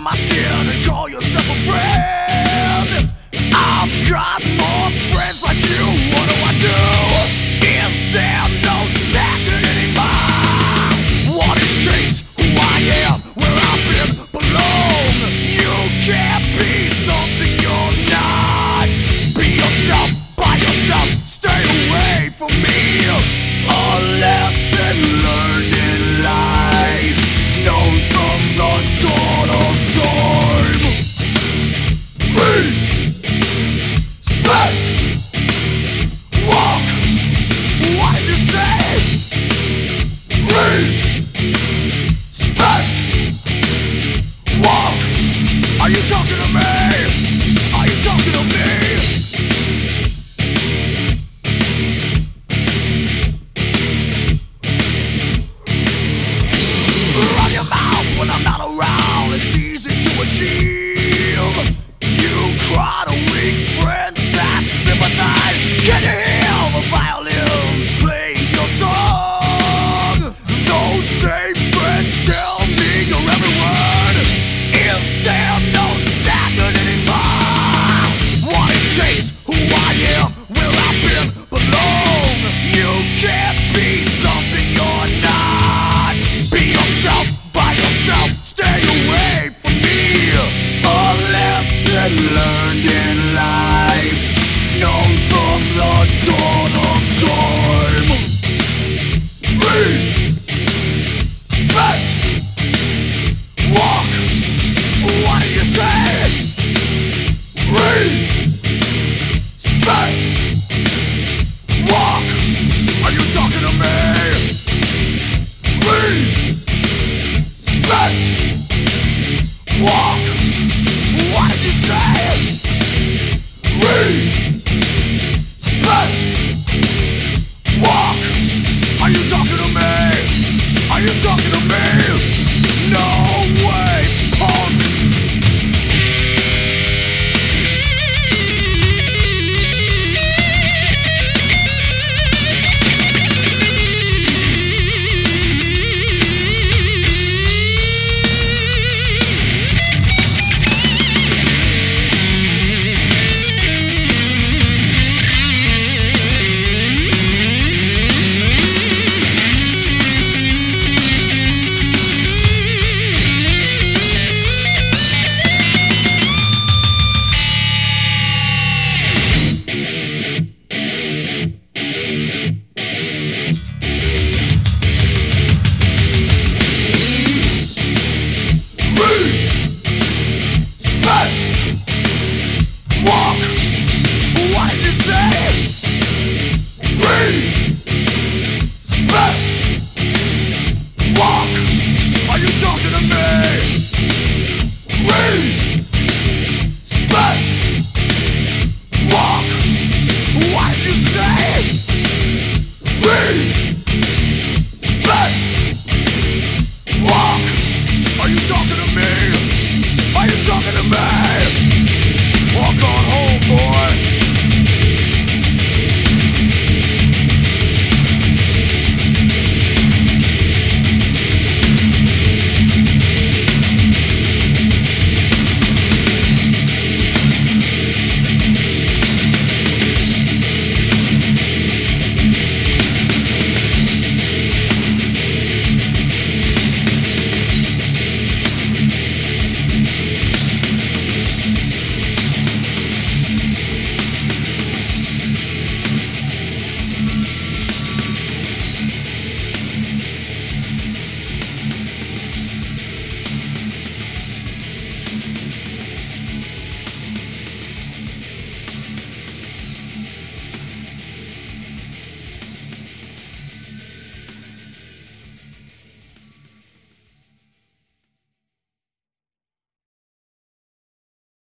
my skin and call yourself a friend. I've got more friends like you. What do I do? Is there no standard anymore? What it takes, who I am, where I've been, belong. You can't be something you're not. Be yourself, by yourself, stay away from me. A lesson learned in life, known from the dawn of time. Respect. Walk. What did you say? Respect. Walk. Are you talking to me? Are you talking to me? Run your mouth when I'm not around. It's easy to achieve.